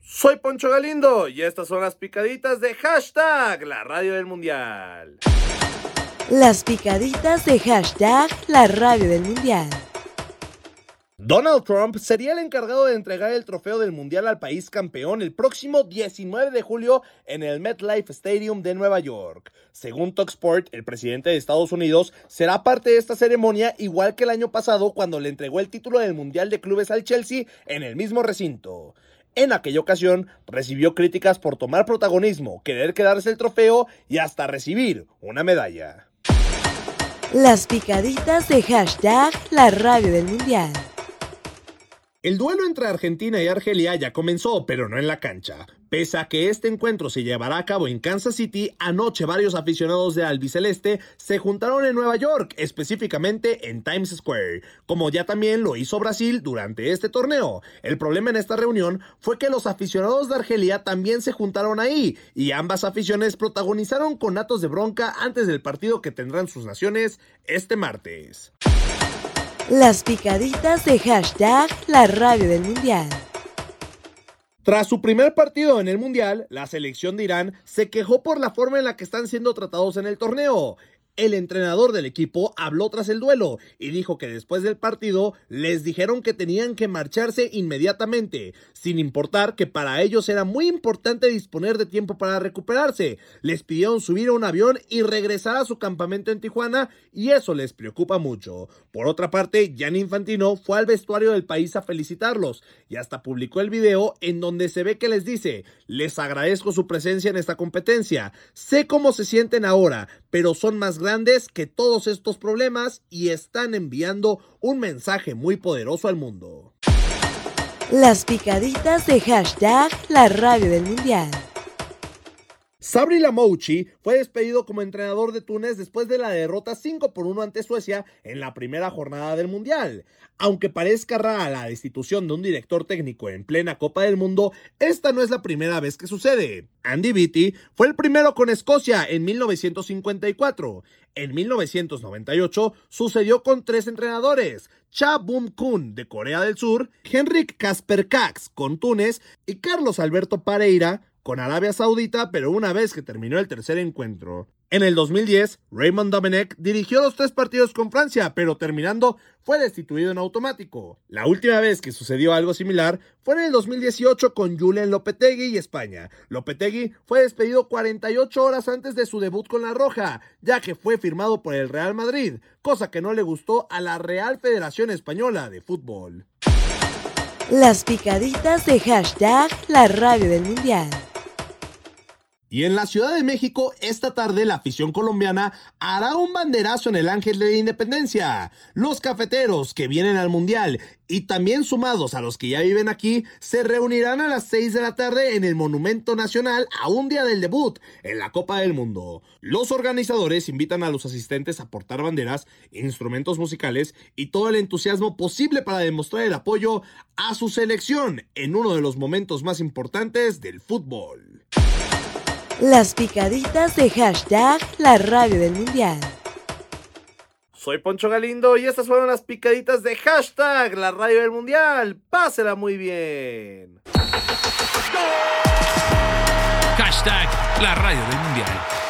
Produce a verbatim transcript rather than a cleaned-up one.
Soy Poncho Galindo y estas son las picaditas de hashtag La Radio del Mundial. Las picaditas de hashtag La Radio del Mundial. Donald Trump sería el encargado de entregar el trofeo del Mundial al país campeón el próximo diecinueve de julio en el MetLife Stadium de Nueva York. Según Talksport, el presidente de Estados Unidos será parte de esta ceremonia, igual que el año pasado cuando le entregó el título del Mundial de Clubes al Chelsea en el mismo recinto. En aquella ocasión, recibió críticas por tomar protagonismo, querer quedarse el trofeo y hasta recibir una medalla. Las picaditas de hashtag La Radio del Mundial. El duelo entre Argentina y Argelia ya comenzó, pero no en la cancha. Pese a que este encuentro se llevará a cabo en Kansas City, anoche varios aficionados de albiceleste se juntaron en Nueva York, específicamente en Times Square, como ya también lo hizo Brasil durante este torneo. El problema en esta reunión fue que los aficionados de Argelia también se juntaron ahí, y ambas aficiones protagonizaron conatos de bronca antes del partido que tendrán sus naciones este martes. Las picaditas de hashtag La Radio del Mundial. Tras su primer partido en el Mundial, la selección de Irán se quejó por la forma en la que están siendo tratados en el torneo. El entrenador del equipo habló tras el duelo y dijo que después del partido les dijeron que tenían que marcharse inmediatamente, sin importar que para ellos era muy importante disponer de tiempo para recuperarse. Les pidieron subir a un avión y regresar a su campamento en Tijuana y eso les preocupa mucho. Por otra parte, Gianni Infantino fue al vestuario del país a felicitarlos y hasta publicó el video en donde se ve que les dice: les agradezco su presencia en esta competencia, sé cómo se sienten ahora, pero son más grandes que todos estos problemas y están enviando un mensaje muy poderoso al mundo. Las picaditas de hashtag La Radio del Mundial. Sabri Lamouchi fue despedido como entrenador de Túnez después de la derrota cinco por uno ante Suecia en la primera jornada del Mundial. Aunque parezca rara la destitución de un director técnico en plena Copa del Mundo, esta no es la primera vez que sucede. Andy Beattie fue el primero con Escocia en mil novecientos cincuenta y cuatro. En mil novecientos noventa y ocho sucedió con tres entrenadores: Cha Boon-kun de Corea del Sur, Henrik Kasper Kax con Túnez y Carlos Alberto Pareira con Arabia Saudita, pero una vez que terminó el tercer encuentro. En el dos mil diez, Raymond Domenech dirigió los tres partidos con Francia, pero terminando fue destituido en automático. La última vez que sucedió algo similar fue en el dos mil dieciocho con Julen Lopetegui y España. Lopetegui fue despedido cuarenta y ocho horas antes de su debut con la Roja, ya que fue firmado por el Real Madrid, cosa que no le gustó a la Real Federación Española de Fútbol. Las picaditas de hashtag La Radio del Mundial. Y en la Ciudad de México, esta tarde la afición colombiana hará un banderazo en el Ángel de la Independencia. Los cafeteros que vienen al Mundial y también sumados a los que ya viven aquí, se reunirán a las seis de la tarde en el Monumento Nacional a un día del debut en la Copa del Mundo. Los organizadores invitan a los asistentes a portar banderas, instrumentos musicales y todo el entusiasmo posible para demostrar el apoyo a su selección en uno de los momentos más importantes del fútbol. Las picaditas de hashtag La Radio del Mundial. Soy Poncho Galindo y estas fueron las picaditas de hashtag La Radio del Mundial. Pásela muy bien. Hashtag La Radio del Mundial.